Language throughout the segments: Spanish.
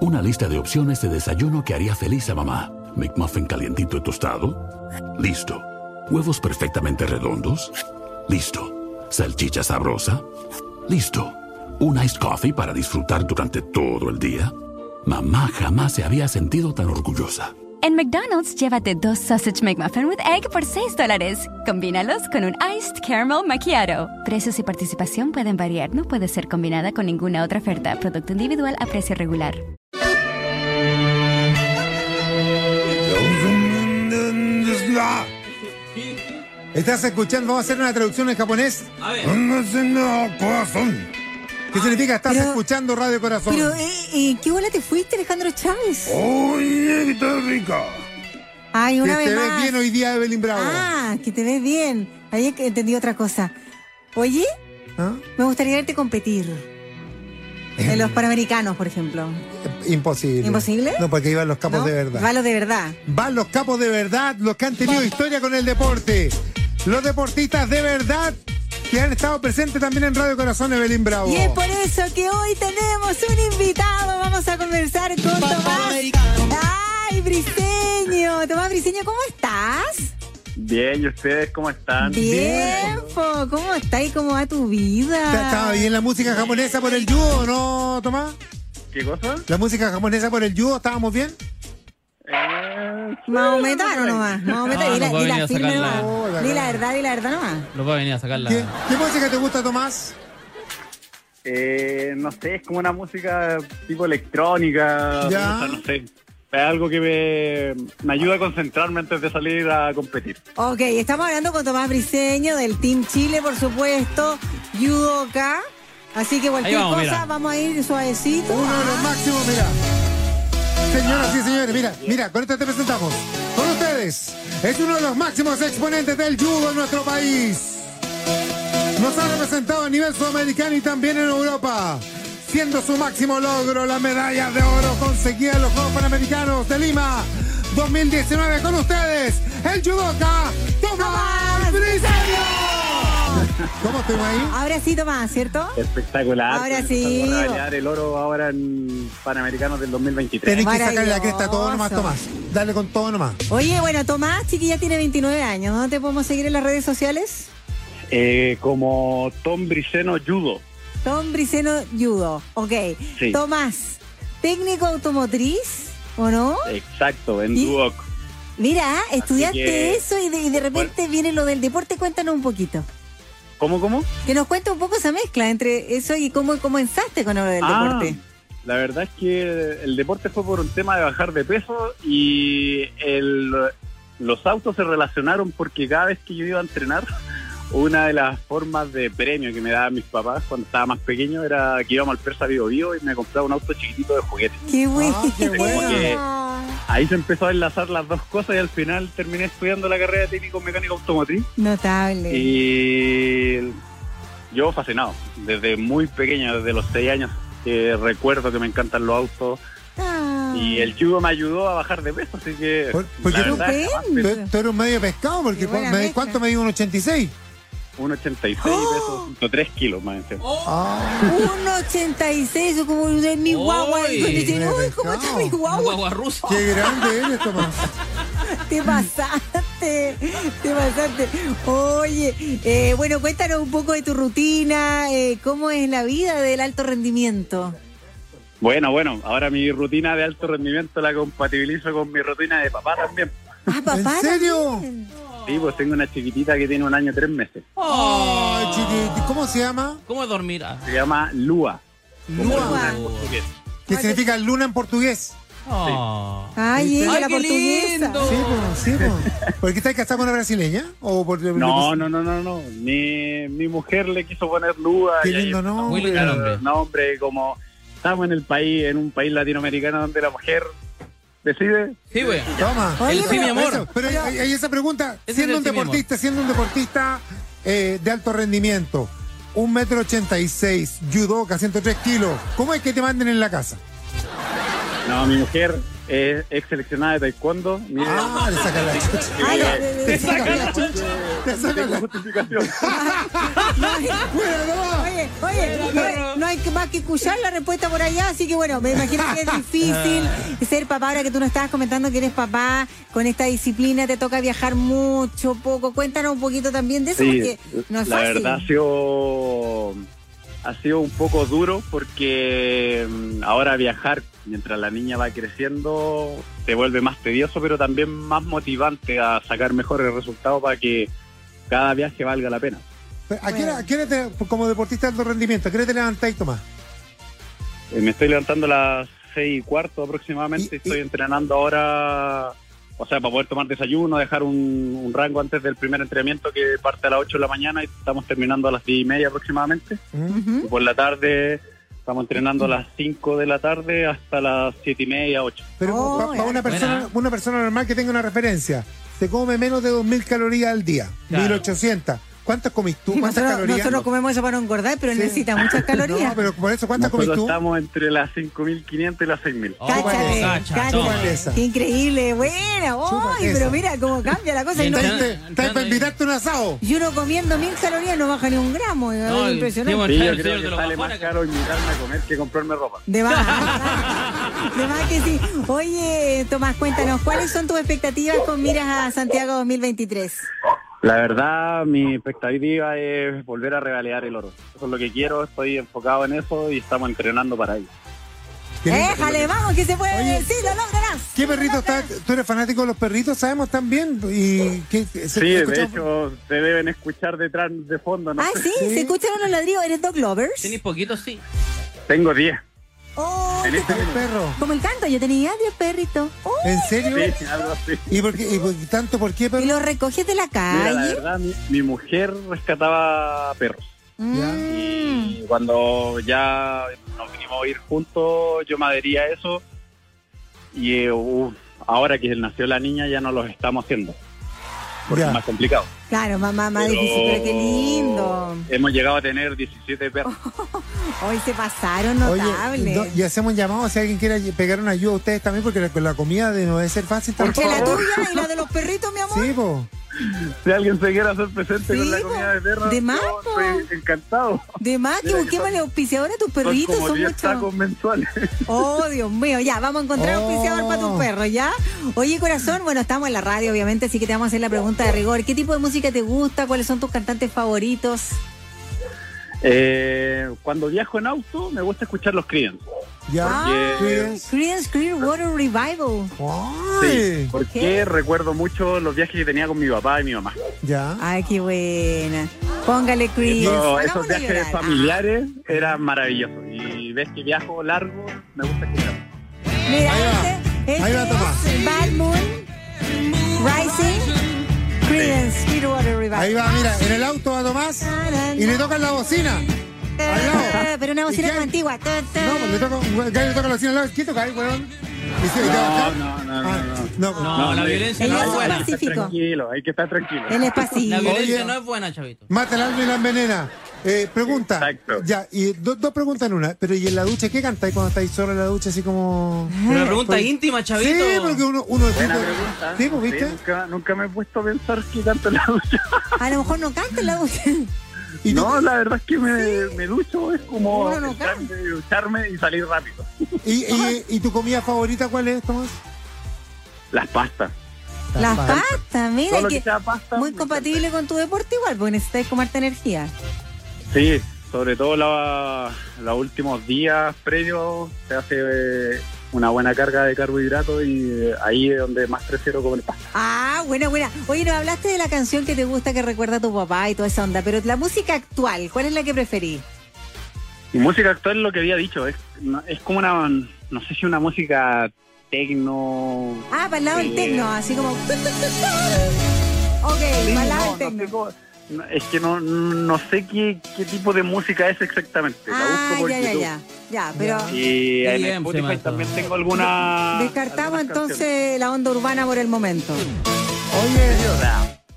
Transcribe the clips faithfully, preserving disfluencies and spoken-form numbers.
Una lista de opciones de desayuno que haría feliz a mamá. McMuffin calientito y tostado. Listo. Huevos perfectamente redondos. Listo. Salchicha sabrosa. Listo. Un iced coffee para disfrutar durante todo el día. Mamá jamás se había sentido tan orgullosa. En McDonald's, llévate dos Sausage McMuffin with Egg por seis dólares. Combínalos con un Iced Caramel Macchiato. Precios y participación pueden variar. No puede ser combinada con ninguna otra oferta. Producto individual a precio regular. ¿Estás escuchando? Vamos a hacer una traducción en japonés. A ver. ¿Qué significa? Estás Pero- escuchando Radio Corazón. Pero, eh, eh, ¿qué bola te fuiste, Alejandro Chávez? Oye, que está rica. Ay, una Que vez te más. ves bien hoy día, Evelyn Bravo. Ah, que te ves bien. Ahí entendí otra cosa. Oye, ¿Ah? me gustaría verte competir. En los Panamericanos, por ejemplo. Imposible. ¿Imposible? No, porque iban los capos ¿No? de verdad. Valo de verdad. Van los capos de verdad, los que han tenido historia con el deporte. Los deportistas de verdad que han estado presentes también en Radio Corazón, Evelyn Bravo. Y es por eso que hoy tenemos un invitado. Vamos a conversar con Tomás. ¡Ay, Briseño! Tomás Briseño, ¿cómo estás? Bien, ¿y ustedes cómo están? Bien, po. ¿Cómo estás y cómo va tu vida? ¿Estaba bien la música japonesa por el judo, no, Tomás? ¿Qué cosa? ¿La música japonesa por el judo, estábamos bien? Eh, Más o menos nomás. Más o menos. No, Di la, no puede di la venir a firme sacarla. nomás. Di la verdad, di la verdad nomás. No puede venir a sacarla. ¿Qué, ¿Qué música te gusta, Tomás? eh, no sé, es como una música tipo electrónica. Ya. O sea, no sé. Es algo que me, me ayuda a concentrarme antes de salir a competir. Ok, estamos hablando con Tomás Briseño del Team Chile, por supuesto, judoka. Así que cualquier Ahí vamos, cosa, mira. vamos a ir suavecito. Uno de los máximos, mira. Señoras y señores, mira, mira, con esto te presentamos. Con ustedes, es uno de los máximos exponentes del judo en nuestro país. Nos ha representado a nivel sudamericano y también en Europa, siendo su máximo logro la medalla de oro conseguida en los Juegos Panamericanos de Lima dos mil diecinueve. Con ustedes, el judoka Tomás Briseño. ¿Cómo estoy ahí? Ahora sí, Tomás, ¿cierto? Espectacular. Ahora sí. Vamos a medallar el oro ahora en Panamericanos del dos mil veintitrés. Tenés que sacarle la Maravilloso. cresta todo nomás, Tomás. Dale con todo nomás. Oye, bueno, Tomás, chiquilla, tiene veintinueve años. ¿Dónde te podemos seguir en las redes sociales? Eh, como Tom Briceno Judo. Tom Briceno Judo. Ok. Sí. Tomás, técnico automotriz, ¿o no? Exacto, en ¿Y? Duoc. Mira, estudiaste que- eso y de, y de repente viene lo del deporte. Cuéntanos un poquito. ¿Cómo, cómo? Que nos cuente un poco esa mezcla entre eso y cómo comenzaste con lo del Ah, deporte. La verdad es que el deporte fue por un tema de bajar de peso y el, los autos se relacionaron porque cada vez que yo iba a entrenar, una de las formas de premio que me daban mis papás cuando estaba más pequeño era que íbamos al Persa Bio Bio y me compraba un auto chiquitito de juguete. ¡Qué bueno! Ah, qué Como bueno. que ahí se empezó a enlazar las dos cosas y al final terminé estudiando la carrera de técnico mecánico automotriz. Notable. Y yo fascinado, desde muy pequeño, desde los seis años, que recuerdo que me encantan los autos. Ah. Y el judo me ayudó a bajar de peso, así que... Por- porque la tú- verdad es que jamás Estupendo. pensé. Tú, tú eres un medio pescado, porque Qué buena cu- me- mezcla. ¿cuánto me dio un ochenta y seis? un ochenta y seis ¡Oh! pesos, ciento tres kilos más encima. Ah, Un ochenta y seis, eso como de mi guagua. Uy, Y dicen, me uy, ¿cómo está mi Una guagua? guagua rusa. qué grande eres, Tomás. Te pasaste, te pasaste. Oye, eh, bueno, cuéntanos un poco de tu rutina, eh, cómo es la vida del alto rendimiento. Bueno, bueno, ahora mi rutina de alto rendimiento la compatibilizo con mi rutina de papá también. Ah, papá. ¿En serio? también. Sí, pues tengo una chiquitita que tiene un año y tres meses. Ay, chiquiti, ¿cómo se llama? ¿Cómo es dormir? Ah. Se llama Lua. como Lua. luna en portugués. ¿Qué significa luna en portugués? Oh. Ay, ella, Ay, la qué portuguesa. lindo. Sí, pues, sí, pues. ¿Por qué estás casado con una brasileña? ¿O por, No, no, no, no, no. Mi, mi mujer le quiso poner Lua. Qué y ahí lindo empezamos. Muy lindo nombre. nombre. Nombre, como estamos en el país, en un país latinoamericano donde la mujer decide. Sí, güey. Toma. Oye, El sí, mi amor. Eso, pero hay, hay esa pregunta, Ese siendo es un el sí, mi amor. deportista, siendo un deportista eh, de alto rendimiento, un metro ochenta y seis, judoka, ciento tres kilos, ¿cómo es que te manden en la casa? No, mi mujer es ex seleccionada de taekwondo. Mire, Ah, le saca la chucha. Ay, de- de- de- Te saca la chucha. Te saca tengo la justificación. ¡Fuera nomás! Oye, oye, no, hay- no hay que más que escuchar la respuesta por allá, así que bueno, me imagino que es difícil ser papá, ahora que tú nos estabas comentando que eres papá, con esta disciplina te toca viajar mucho, poco, cuéntanos un poquito también de eso, Sí, porque no es la fácil. verdad ha sido, ha sido un poco duro porque mm, ahora viajar mientras la niña va creciendo se vuelve más tedioso, pero también más motivante a sacar mejores resultados para que cada viaje valga la pena. ¿A qué hora- a qué hora te- como deportista de alto rendimiento, ¿a qué hora te levantáis, Tomás? Eh, me estoy levantando a las seis y cuarto aproximadamente. Y- Estoy y- entrenando ahora, o sea, para poder tomar desayuno, dejar un, un rango antes del primer entrenamiento que parte a las ocho de la mañana y estamos terminando a las diez y media aproximadamente. ¿Mm? Y por la tarde estamos entrenando a las cinco de la tarde hasta las siete y media, ocho. Pero Oh, para ya. una persona, Buena. una persona normal que tenga una referencia, se come menos de dos mil calorías al día, Claro. mil ochocientas. ¿Cuántas comís tú? ¿Cuántas Nosotros, calorías? nosotros comemos eso para no engordar, pero Sí. necesita muchas calorías. No, pero por eso, ¿cuántas comís Nosotros tú? estamos entre las cinco mil quinientas y las seis mil. Oh, Cáchate, cacha, cáchate. toma. Chúpate esa. Qué increíble, buena. Chúpate Ay, esa. pero mira cómo cambia la cosa. Y, no- Mientras- ¿Estás Entrando- estás para invitarte a un asado? y uno comiendo mil calorías no baja ni un gramo. Es No, impresionante. Sí, el yo señor creo de que los sale bajones más caro invitarme a comer que comprarme ropa. De más. De más que sí. Oye, Tomás, cuéntanos, ¿cuáles son tus expectativas con miras a Santiago dos mil veintitrés? La verdad, mi expectativa es volver a regalear el oro. Eso es lo que quiero, estoy enfocado en eso y estamos entrenando para ello. ¿Qué, Déjale, vamos, que se puede Oye, decir, lo lograrás. ¿Qué perrito está? ¿Tú eres fanático de los perritos? ¿Sabemos también? Y, ¿qué, se- Sí, de escuchamos? hecho, se deben escuchar detrás de fondo. ¿No? Ah, sí, Sí. se escucharon los ladrillos. ¿Eres dog lovers? Tenéis poquitos, sí. Tengo diez. Oh, En este El perro. como el canto, yo tenía diez perritos. Oh, ¿En serio? Sí, algo así. ¿Y, por qué, y por- tanto por qué, y perro? los recoges de la Mira, la calle. verdad, mi, mi mujer rescataba perros. Mm. Y cuando ya nos vinimos a ir juntos, yo me adherí a eso. Y eh, uh, ahora que nació la niña, ya no los estamos haciendo. Porque Ya. es más complicado. Claro, mamá, más Pero difícil, pero qué lindo. Hemos llegado a tener diecisiete perros. Hoy se pasaron notables. no, y hacemos un llamado si alguien quiere pegar una ayuda a ustedes también, porque la, con la comida de- no debe ser fácil Porque tampoco. la tuya y la de los perritos, mi amor. Sí, po. Si alguien se quiere hacer presente Sí, con la po. comida de perros, De yo más, po. estoy encantado. De más que Mira que busquemos son- el auspiciador a tus Son perritos, como son diez muchos. tacos mensuales. Oh, Dios mío, ya, vamos a encontrar Oh. auspiciador para tus perros, ¿ya? Oye, corazón, bueno, estamos en la radio, obviamente, así que te vamos a hacer la pregunta de rigor. ¿Qué tipo de música te gusta? ¿Cuáles son tus cantantes favoritos? Eh, cuando viajo en auto, me gusta escuchar los Creedence. Ya. Ah, Creedence. Creedence Clearwater Revival. Ay, Sí, porque recuerdo mucho los viajes que tenía con mi papá y mi mamá. Ya. Ay, qué buena. Póngale Creedence. No, Hagámosle esos viajes llorar. familiares eran maravillosos. Y ves que viajo largo, me gusta escuchar. Ah, mira, Ahí va. este, este Ahí va, Tomás. es Bad Moon, Rising, Creedence Clearwater Revival. Ahí va, mira, en el auto va Tomás y le tocan la bocina. Al lado. Ah, pero una bocina ¿Y qué? como antigua. Ta, ta. No, pues le toca, un gallo le toca la bocina al lado. ¿Qué toca ahí, weón? ¿Y se- y te va a No, bajar? no, no, no, Ah, no. no. No, la no, violencia Ellos no es son buena. pacíficos. Tranquilo, hay que estar tranquilo. Él es La pasivo. violencia Oye. no es buena, chavito. Mata el alma y la envenena. Eh, pregunta. Exacto. Ya, y do- dos preguntas en una. Pero ¿y en la ducha qué cantáis cuando estáis solo en la ducha así como...? Una pregunta Pues- íntima, chavito. Sí, porque uno... uno Buena tipo- pregunta. Sí, pues, ¿viste? nunca, nunca me he puesto a pensar que tanto en la ducha. A lo mejor no canta la ducha. ¿Y tú- No, la verdad es que me, me ducho, es como Uno no entrarme, ducharme y salir rápido. y, y, y tu comida favorita cuál es, Tomás? Las pastas. Las pastas. pastas, mira, Todo lo que que sea pasta. muy me compatible con tu deporte igual, porque necesitáis comerte energía. encanta. Sí, sobre todo la- los últimos días previos se hace eh, una buena carga de carbohidratos y eh, ahí es donde más prefiero comer pasta. Ah, buena, buena. Oye, nos hablaste de la canción que te gusta, que recuerda a tu papá y toda esa onda, pero la música actual, ¿cuál es la que preferís? Y música actual, lo que había dicho, es, no- es como una, no sé si una música tecno. Ah, para el lado del Sí. tecno, así como... Ok, Sí, para el lado no, del no sé tecno. cómo- no, es que no, no sé qué, qué tipo de música es exactamente. La Ah, busco por ya, ya, YouTube. ya. Ya, pero Y en Bien, Spotify se mató. también tengo alguna. descartamos algunas entonces la onda urbana por el momento. Oye, canciones.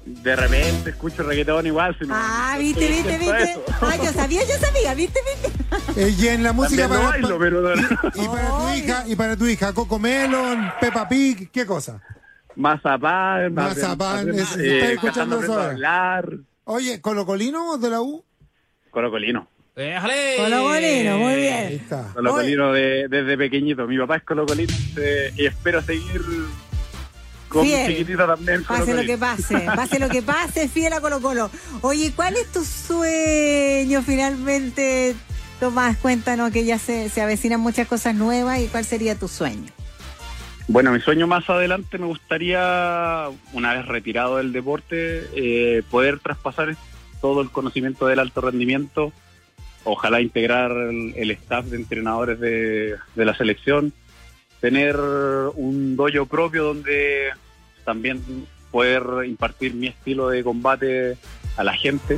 De repente escucho reggaetón igual. Si no, Ah, no viste, estoy viste, atento a viste. eso. Ah, yo sabía, yo sabía, viste, viste. Eh, y en la música También no para, bailo, pero y para tu Ay. hija, y para tu hija, Coco Melon, Peppa Pig, ¿qué cosa? Mazapán, Mazapán, aprend- es- eh, estoy escuchando cantando eso aprendo a ahora. hablar. Oye, ¿colocolino de la U? Colocolino. ¡Déjale! Colocolino, muy Ahí bien. está. Colocolino de, desde pequeñito. Mi papá es colocolino eh, y espero seguir con Fiel. mi chiquitita también. Pase lo colocolino. que pase, pase lo que pase, fiel a Colo Colo. Oye, ¿cuál es tu sueño finalmente, Tomás? Cuéntanos que ya se, se avecinan muchas cosas nuevas y cuál sería tu sueño. Bueno, mi sueño más adelante me gustaría, una vez retirado del deporte, eh, poder traspasar todo el conocimiento del alto rendimiento. Ojalá integrar el, el staff de entrenadores de, de la selección, tener un dojo propio donde también poder impartir mi estilo de combate a la gente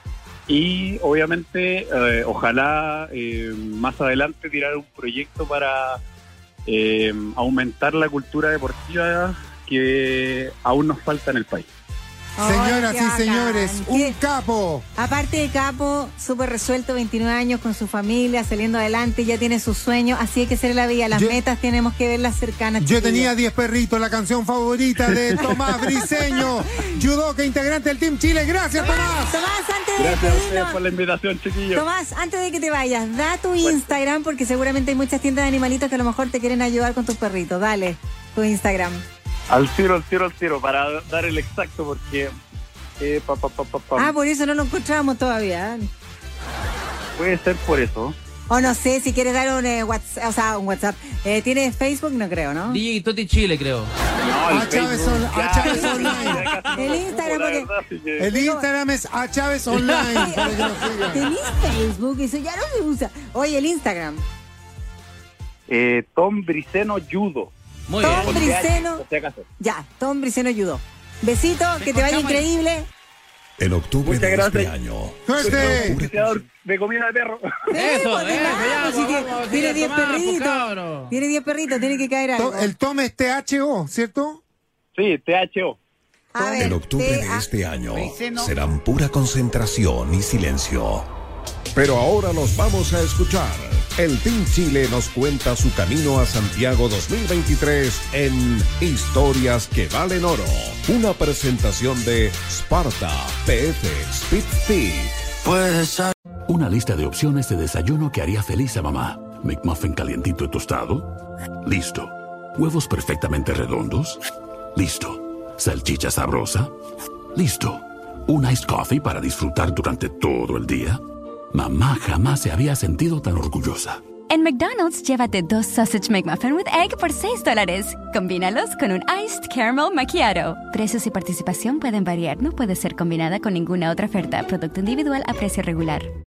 y obviamente eh, ojalá eh, más adelante tirar un proyecto para eh, aumentar la cultura deportiva que aún nos falta en el país. Señoras Ay, y qué bacán. señores, un Qué- capo. Aparte de capo, súper resuelto, veintinueve años con su familia, saliendo adelante, ya tiene sus sueños, así hay que ser la vida. Las Yo- metas tenemos que verlas cercanas. Yo chiquillos. tenía diez perritos, la canción favorita de Tomás Briseño, judoka integrante del Team Chile. Gracias, Tomás. Tomás, antes de Gracias a ustedes despedirnos, por la invitación, chiquillos. Tomás, antes de que te vayas, da tu Instagram porque seguramente hay muchas tiendas de animalitos que a lo mejor te quieren ayudar con tus perritos. Dale, tu Instagram. Al tiro, al tiro, al tiro, para dar el exacto porque... Eh, pa, pa, pa, pa, pa. Ah, por eso no lo encontramos todavía. Puede ser por eso. O no sé, si quieres dar un eh, WhatsApp, o sea, un WhatsApp. Eh, ¿Tienes Facebook? No creo, ¿no? D J Toti Chile, creo. No, el A Chávez Facebook, on- a ya, Chávez ya, online. ya casi no El lo Instagram, ocupo, la porque- verdad, así que- El Instagram es a Chávez Online. Para que lo sigan. ¿Tenís Facebook? Eso ya no se usa. Oye, el Instagram. Eh, Tom Briceno Judo. Muy Tom bien. Con Briceno. T H, por si acaso. Ya, Tom Briceno ayudó. Besito, que te vaya escuchamos. increíble. En octubre Muchas de este gracias. año Suerte. Auspiciador de comida de perro. Eso, pues, eso, claro, ya, si tiene- vamos, tiene sí, diez Tomás, pues, perritos. cabro. Tiene diez perritos, tiene que caer algo. To- El Tom es T H O, ¿cierto? Sí, T H O. A ver, En octubre te- de ah, este año Briceno. serán pura concentración y silencio. Pero ahora los vamos a escuchar. El Team Chile nos cuenta su camino a Santiago dos mil veintitrés en Historias que Valen Oro. Una presentación de Sparta, P F, Speed Fit. Una lista de opciones de desayuno que haría feliz a mamá. McMuffin calientito y tostado. Listo. Huevos perfectamente redondos. Listo. Salchicha sabrosa. Listo. Un iced coffee para disfrutar durante todo el día. Mamá jamás se había sentido tan orgullosa. En McDonald's, llévate dos Sausage McMuffin with Egg por seis dólares. Combínalos con un Iced Caramel Macchiato. Precios y participación pueden variar. No puede ser combinada con ninguna otra oferta. Producto individual a precio regular.